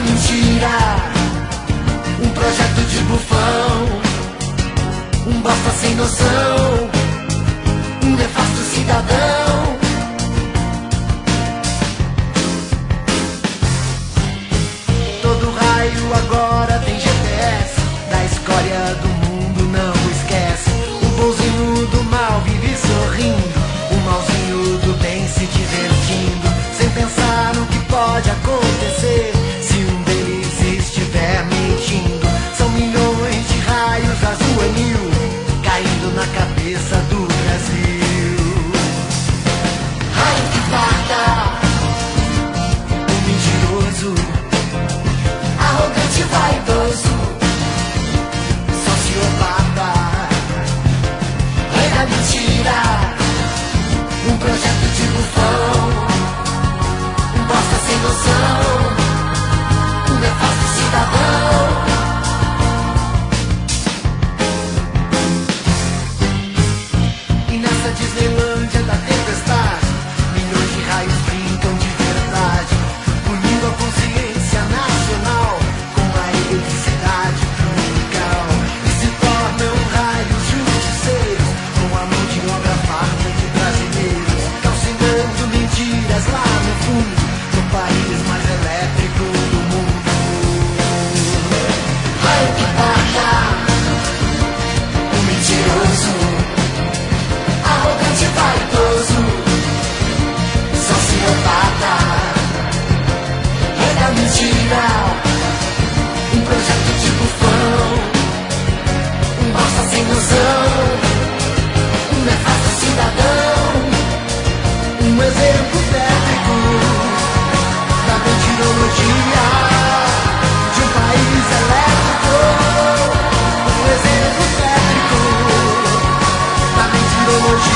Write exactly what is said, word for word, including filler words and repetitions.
mentira, um projeto de bufão, um bosta sem noção, um nefasto cidadão. Todo raio agora tem G P S, da escória do mundo não esquece. O bonzinho do mal vive sorrindo, o malzinho do bem se divertindo, sem pensar no que pode acontecer se um deles estiver mentindo. São milhões de raios azul anil caindo na cabeça do Brasil. Raio que parta, o mentiroso, arrogante, vaidoso, sociopata, rei da mentira, um projeto de bufão, um bosta sem noção, um nefasto cidadão. E nessa Disneylândia da tempestade, milhões de raios brincam de verdade, punindo a consciência nacional com a eletricidade tropical. E se tornam raios justiceiros com a mão de obra farta de brasileiros, calcinando mentiras lá no fundo, no país mais elétrico do mundo. Raio que parta, o mentiroso, arrogante, vaidoso, sociopata, rei da mentira, um projeto de bufão, um bosta sem noção, um nefasto cidadão, um exemplo técnico da mentirologia de um país elétrico, um exemplo técnico da mentirologia.